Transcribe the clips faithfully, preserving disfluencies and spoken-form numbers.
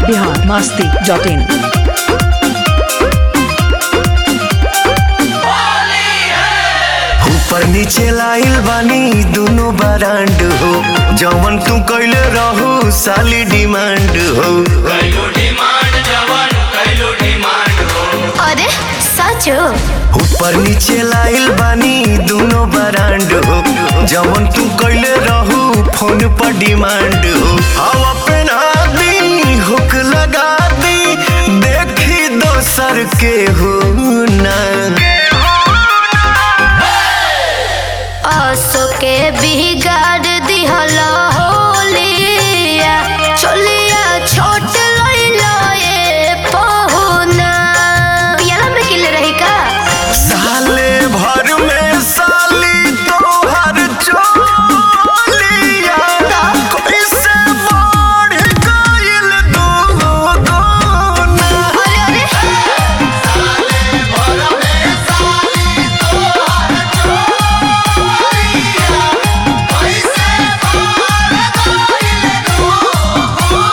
Bihar Masti dot इन। ऊपर नीचे लाइल बानी दोनों ब्रांड हो, जवन तू कैले रहू साली डिमांड हो। अरे सच हो? ऊपर नीचे लाइल बानी दोनों ब्रांड हो, जवन तू कैले रहू फोन पर डिमांड हो। हवा पहना दी हुक लगा दी, देखी दोसर के हो ना। आसो के बिगाड़ दिहला होलिया, चलिया छोट लइला ए पहुना। पियाला में किले रही का? साले भर में साली तोहर चोलिया, कैसे बढ़ गइल दुगुना। अरे अरे साले भर में साली तोहर चोलिया, कैसे बढ़ गइल दुगुना।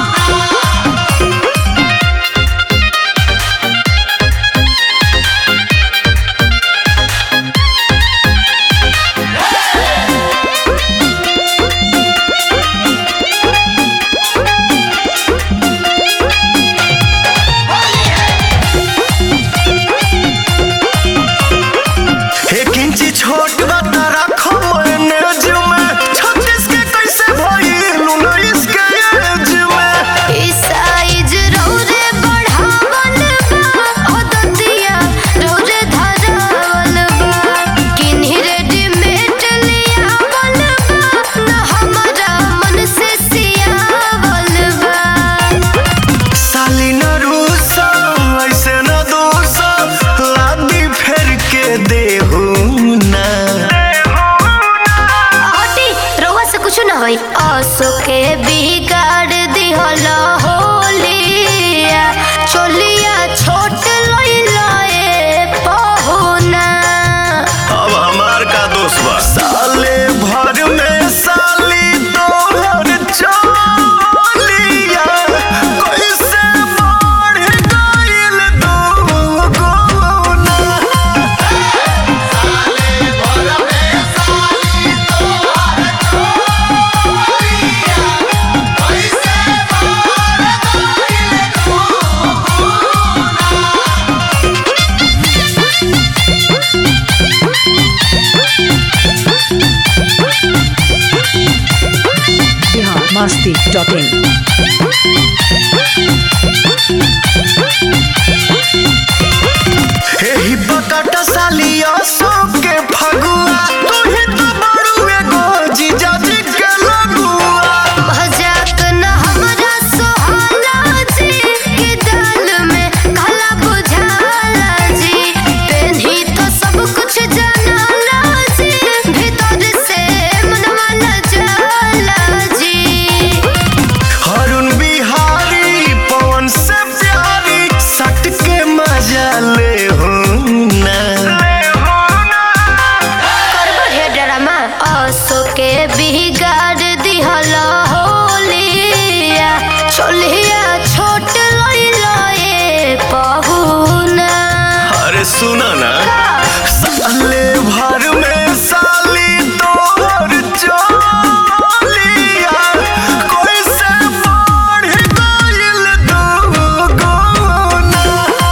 एक इंची छोट बता रखो मैनेज में, छत्तीस के कैसे भइल उन्नीस के एज में। ई साइज रौरे बढ़ावल बा, अदतिया रौरे धरावल बा। किन्ही रेडीमेड लियावल बा, ना हमरा मन से सियावल बा। साली न रूसा ऐसे न दूसा, लादी फेर के देहू ना। हटी, रउआ से कुछ ना होई। आसो के बिगाड़ दिहला होलिया, चलिया छोट लइला ए पहुना। अब हमार का दोष बा? साले भर में साली तोहर चोलिया, कैसे बढ़ गइल दुगुना। साले भर में साली तोहर चोलिया, कैसे बढ़ गइल बिहार मस्ती डॉट इन। एही बकाटा साली असो के फगुआ, तू ही तो बड़ू एगो जीजा जी के लगुआ। मजाक न हमरा सोहाला जी, कि दाल में काला बुझाला जी। पेन्ही तो सब कुछ जानाला जी, भीतर से मनवा न जाला जी। हरुण बिहारी पवन से प्यारी, सट के मजा ले हो ना। करबो हे ड्रामा। आसो के बिगाड़ दिहला होलिया, चलिया छोट लइला ए पहुना। अरे सुना ना, साले भर में साली तोहर चोलिया, कैसे बढ़ गइल दुगुना।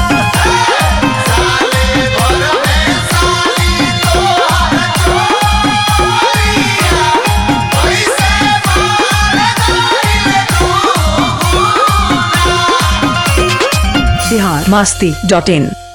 साले भर में साली तोहर चोलिया, कैसे बढ़ गइल दुगुना। बिहार मस्ती डॉट इन।